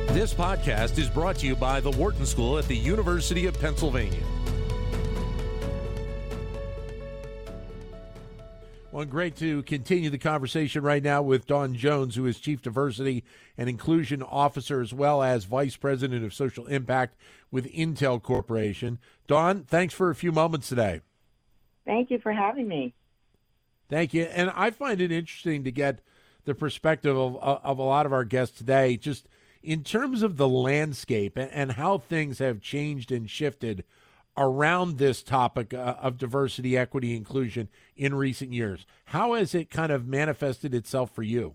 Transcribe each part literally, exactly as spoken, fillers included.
This podcast is brought to you by the Wharton School at the University of Pennsylvania. Well, great to continue the conversation right now with Dawn Jones, who is Chief Diversity and Inclusion Officer as well as Vice President of Social Impact with Intel Corporation. Dawn, thanks for a few moments today. Thank you for having me. Thank you. And I find it interesting to get the perspective of, of a lot of our guests today, just in terms of the landscape and how things have changed and shifted around this topic uh, of diversity, equity, inclusion in recent years. How has it kind of manifested itself for you?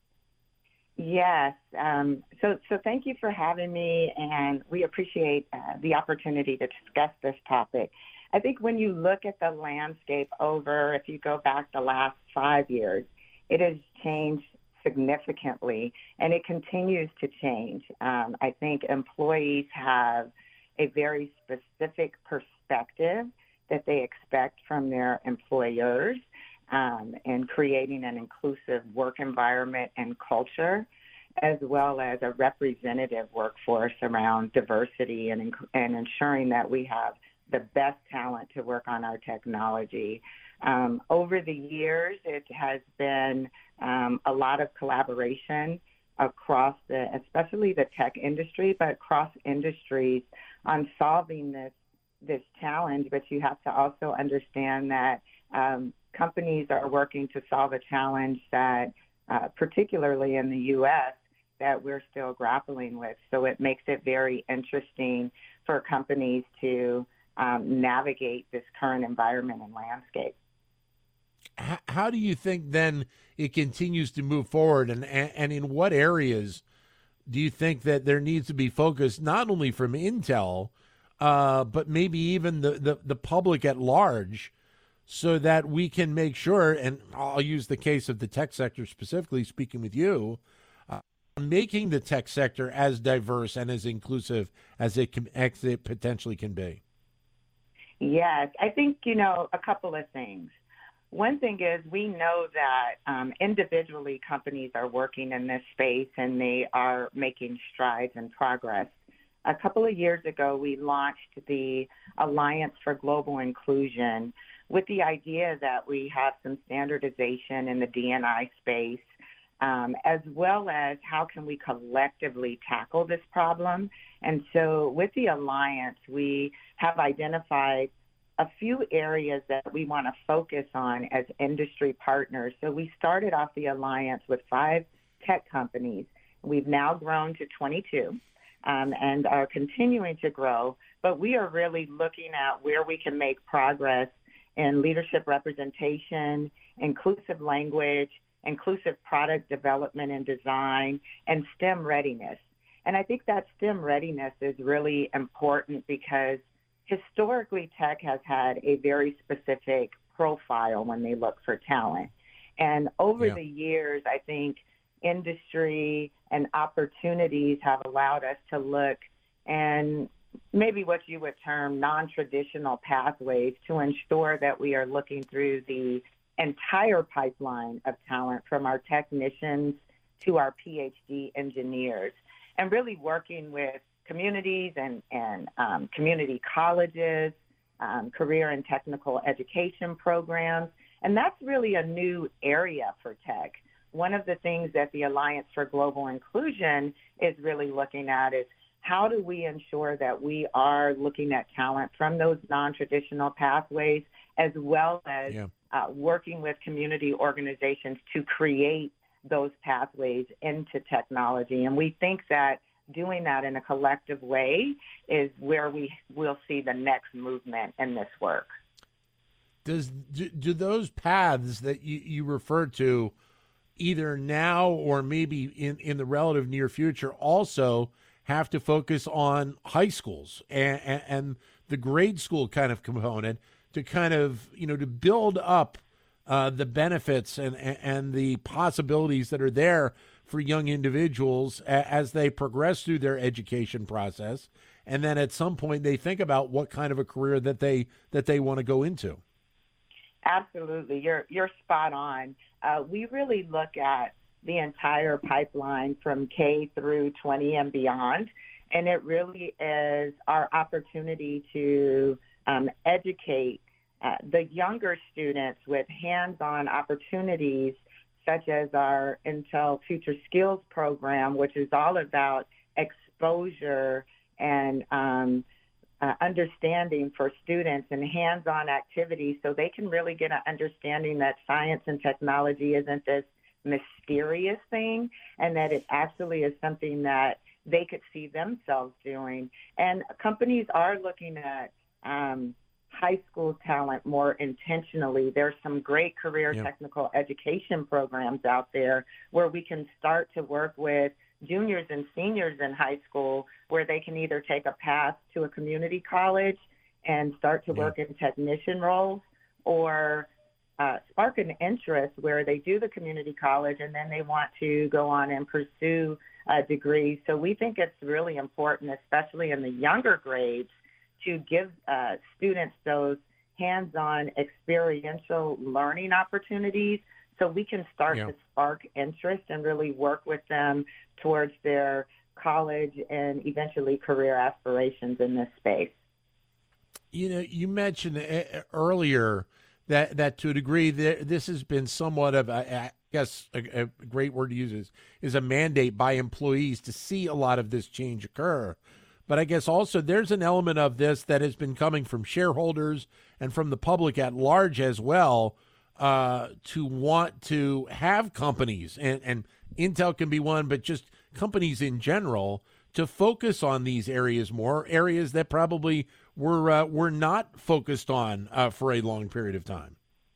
Yes. Um, so, so thank you for having me, and we appreciate uh, the opportunity to discuss this topic. I think when you look at the landscape over, if you go back the last five years, it has changed significantly, and it continues to change. Um, I think employees have a very specific perspective that they expect from their employers um, in creating an inclusive work environment and culture, as well as a representative workforce around diversity and, and ensuring that we have the best talent to work on our technology. Um, over the years, it has been um, a lot of collaboration across the, especially the tech industry, but across industries on solving this this challenge. But you have to also understand that um, companies are working to solve a challenge that, uh, particularly in the U S, that we're still grappling with. So it makes it very interesting for companies to um, navigate this current environment and landscape. How do you think then it continues to move forward, and and in what areas do you think that there needs to be focus, not only from Intel, uh, but maybe even the, the, the public at large, so that we can make sure, and I'll use the case of the tech sector specifically, speaking with you, uh, making the tech sector as diverse and as inclusive as it, can, as it potentially can be? Yes, I think, you know, a couple of things. One thing is we know that um, individually companies are working in this space and they are making strides and progress. A couple of years ago, we launched the Alliance for Global Inclusion with the idea that we have some standardization in the D and I space, um, as well as how can we collectively tackle this problem. And so with the Alliance, we have identified a few areas that we want to focus on as industry partners. So we started off the Alliance with five tech companies. We've now grown to twenty-two um, and are continuing to grow, but we are really looking at where we can make progress in leadership representation, inclusive language, inclusive product development and design, and STEM readiness. And I think that STEM readiness is really important because historically, tech has had a very specific profile when they look for talent. And over yeah. the years, I think industry and opportunities have allowed us to look and maybe what you would term non-traditional pathways to ensure that we are looking through the entire pipeline of talent, from our technicians to our PhD engineers, and really working with communities and, and um, community colleges, um, career and technical education programs. And that's really a new area for tech. One of the things that the Alliance for Global Inclusion is really looking at is how do we ensure that we are looking at talent from those non-traditional pathways, as well as yeah. uh, working with community organizations to create those pathways into technology. And we think that doing that in a collective way is where we will see the next movement in this work. Does do, do those paths that you, you refer to, either now or maybe in, in the relative near future, also have to focus on high schools and, and, and the grade school kind of component to kind of, you know, to build up uh, the benefits and, and, and the possibilities that are there for young individuals as they progress through their education process, and then at some point they think about what kind of a career that they that they want to go into? Absolutely, you're you're spot on. Uh, we really look at the entire pipeline from K through twenty and beyond. And it really is our opportunity to um, educate uh, the younger students with hands-on opportunities, such as our Intel Future Skills program, which is all about exposure and um, uh, understanding for students and hands-on activities so they can really get an understanding that science and technology isn't this mysterious thing and that it actually is something that they could see themselves doing. And companies are looking at um, high school talent more intentionally. There's some great career Yeah. technical education programs out there where we can start to work with juniors and seniors in high school where they can either take a path to a community college and start to Yeah. work in technician roles, or uh, spark an interest where they do the community college and then they want to go on and pursue a degree. So we think it's really important, especially in the younger grades, to give uh, students those hands-on experiential learning opportunities so we can start Yeah. to spark interest and really work with them towards their college and eventually career aspirations in this space. You know, you mentioned uh, earlier that, that to a degree, that this has been somewhat of, a, I guess, a, a great word to use is, is a mandate by employees to see a lot of this change occur. But I guess also there's an element of this that has been coming from shareholders and from the public at large as well, uh, to want to have companies, and, and Intel can be one, but just companies in general, to focus on these areas more, areas that probably were uh, were not focused on uh, for a long period of time.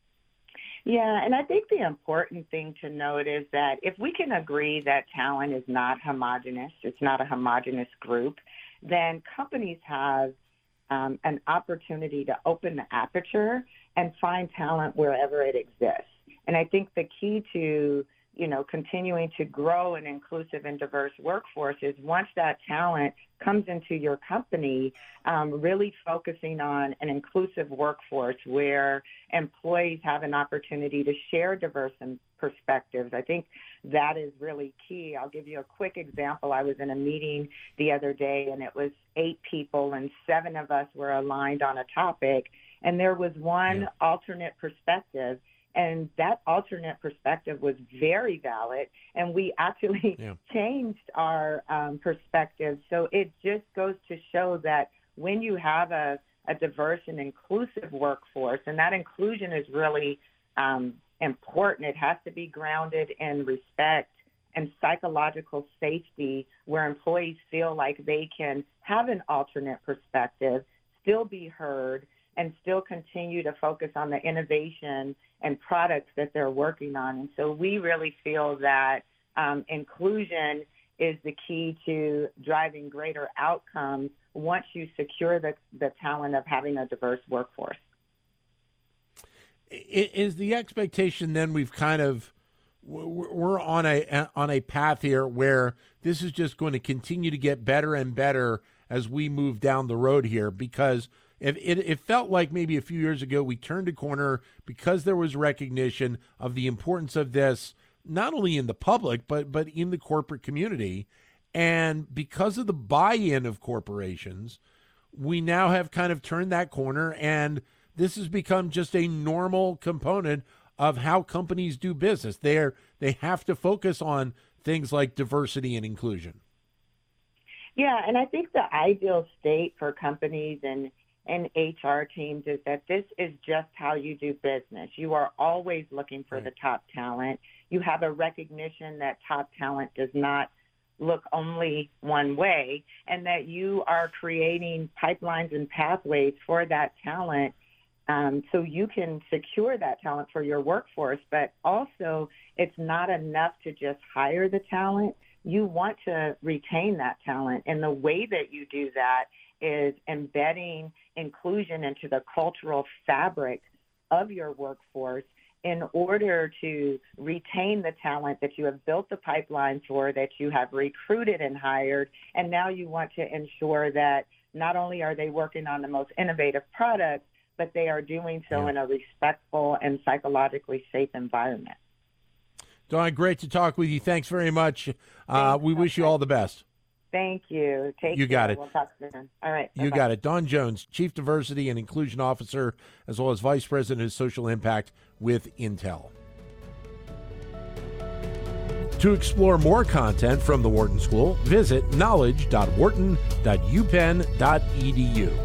Yeah, and I think the important thing to note is that if we can agree that talent is not homogenous, it's not a homogenous group, then companies have um, an opportunity to open the aperture and find talent wherever it exists. And I think the key to, you know, continuing to grow an inclusive and diverse workforce is once that talent comes into your company, um, really focusing on an inclusive workforce where employees have an opportunity to share diverse perspectives. I think that is really key. I'll give you a quick example. I was in a meeting the other day, and it was eight people, and seven of us were aligned on a topic, and there was one Yeah. alternate perspective. And that alternate perspective was very valid, and we actually Yeah. changed our um, perspective. So it just goes to show that when you have a, a diverse and inclusive workforce, and that inclusion is really um, important, it has to be grounded in respect and psychological safety, where employees feel like they can have an alternate perspective, still be heard, and still continue to focus on the innovation and products that they're working on. And so we really feel that um, inclusion is the key to driving greater outcomes once you secure the, the talent of having a diverse workforce. Is the expectation then we've kind of, we're on a on a path here where this is just going to continue to get better and better as we move down the road here? Because It, it, it felt like maybe a few years ago we turned a corner because there was recognition of the importance of this, not only in the public, but, but in the corporate community. And because of the buy-in of corporations, we now have kind of turned that corner, and this has become just a normal component of how companies do business. They're, they have to focus on things like diversity and inclusion. Yeah, and I think the ideal state for companies and and H R teams is that this is just how you do business. You are always looking for Right. the top talent. You have a recognition that top talent does not look only one way, and that you are creating pipelines and pathways for that talent, um, so you can secure that talent for your workforce. But also, it's not enough to just hire the talent. You want to retain that talent, and the way that you do that is embedding inclusion into the cultural fabric of your workforce in order to retain the talent that you have built the pipeline for, that you have recruited and hired. And now you want to ensure that not only are they working on the most innovative products, but they are doing so Yeah. in a respectful and psychologically safe environment. Dawn, great to talk with you. Thanks very much. Uh, we wish you all the best. Thank you. Take You care. got it. We'll talk soon. All right. You Bye-bye. got it. Dawn Jones, Chief Diversity and Inclusion Officer, as well as Vice President of Social Impact with Intel. To explore more content from the Wharton School, visit knowledge dot wharton dot u penn dot e d u.